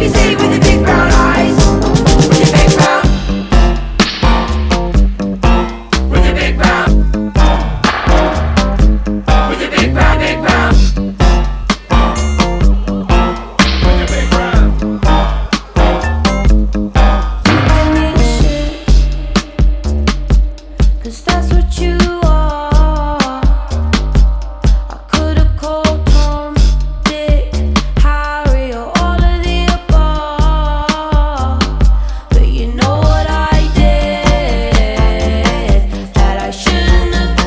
me say with your big brown eyes. With your big brown. With your big brown. With your big brown, big brown. With your big brown. Give me shit, 'cause that's what you are. I could've called Tom, Dick, Harry, or all of the above, but you know what I did that I shouldn't have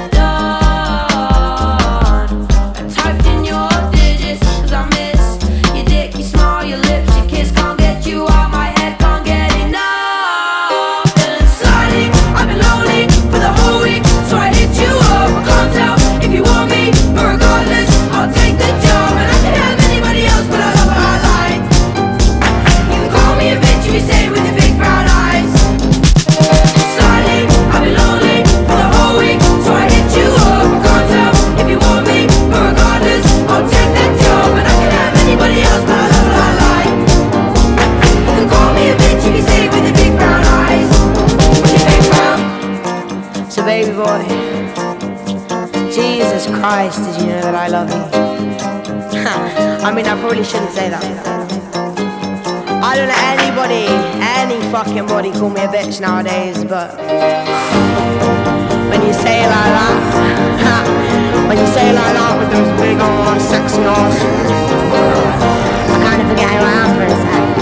done. I typed in your digits 'cause I miss your dick, your smile, your lips, your kiss. Can't get you out my head, can't get enough. And sliding, I've been lonely for the whole week, so I hit you up. I can't tell if you want me, but regardless, I'll take the job. And I can have anybody else, but I love what I like. You can call me a bitch if you say with your big brown eyes. Sliding, I've been lonely for the whole week, so I hit you up. I can't tell if you want me, but regardless, I'll take that job. And I can have anybody else, but I love what I like. You can call me a bitch if you say with your big brown eyes. With your big brown. So baby boy, Jesus Christ, did you know that I love you? I mean, I probably shouldn't say that. I don't let anybody, any fucking body call me a bitch nowadays, but when you say it like that, when you say it like that with those big ass, sexy ass, I kind of forget who I am for a sec.